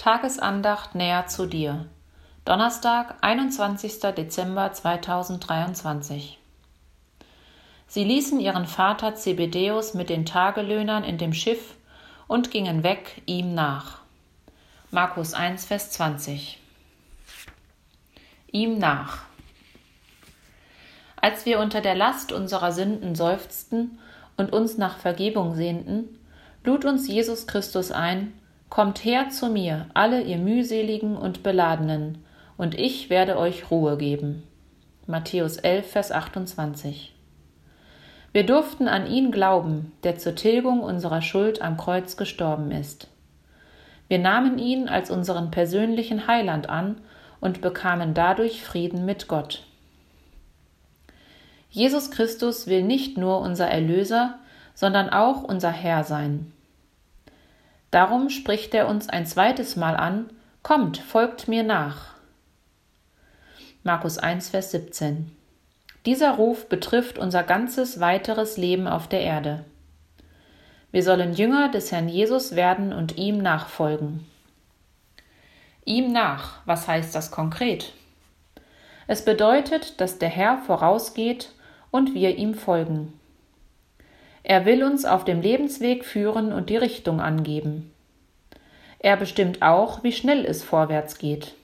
Tagesandacht näher zu dir. Donnerstag, 21. Dezember 2023. Sie ließen ihren Vater Zebedäus mit den Tagelöhnern in dem Schiff und gingen weg ihm nach. Markus 1, Vers 20. Ihm nach. Als wir unter der Last unserer Sünden seufzten und uns nach Vergebung sehnten, lud uns Jesus Christus ein: Kommt her zu mir, alle ihr mühseligen und Beladenen, und ich werde euch Ruhe geben. Matthäus 11, Vers 28. Wir durften an ihn glauben, der zur Tilgung unserer Schuld am Kreuz gestorben ist. Wir nahmen ihn als unseren persönlichen Heiland an und bekamen dadurch Frieden mit Gott. Jesus Christus will nicht nur unser Erlöser, sondern auch unser Herr sein. Darum spricht er uns ein zweites Mal an: Kommt, folgt mir nach. Markus 1, Vers 17. Dieser Ruf betrifft unser ganzes weiteres Leben auf der Erde. Wir sollen Jünger des Herrn Jesus werden und ihm nachfolgen. Ihm nach, was heißt das konkret? Es bedeutet, dass der Herr vorausgeht und wir ihm folgen. Er will uns auf dem Lebensweg führen und die Richtung angeben. Er bestimmt auch, wie schnell es vorwärts geht.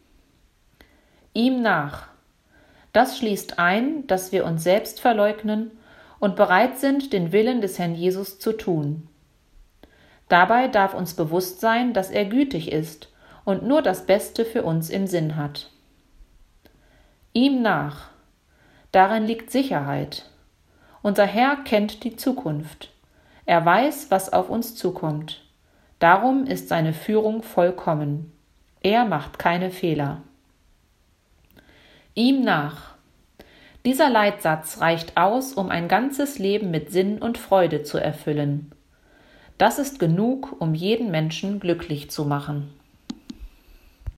Ihm nach. Das schließt ein, dass wir uns selbst verleugnen und bereit sind, den Willen des Herrn Jesus zu tun. Dabei darf uns bewusst sein, dass er gütig ist und nur das Beste für uns im Sinn hat. Ihm nach. Darin liegt Sicherheit. Unser Herr kennt die Zukunft. Er weiß, was auf uns zukommt. Darum ist seine Führung vollkommen. Er macht keine Fehler. Ihm nach. Dieser Leitsatz reicht aus, um ein ganzes Leben mit Sinn und Freude zu erfüllen. Das ist genug, um jeden Menschen glücklich zu machen.